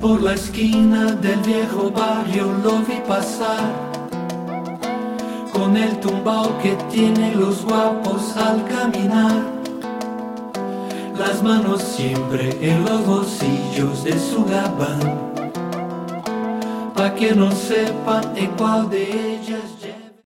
Por la esquina del viejo barrio lo vi pasar, con el tumbao que tienen los guapos al caminar, las manos siempre en los bolsillos de su gabán, pa' que no sepan en cuál de ellas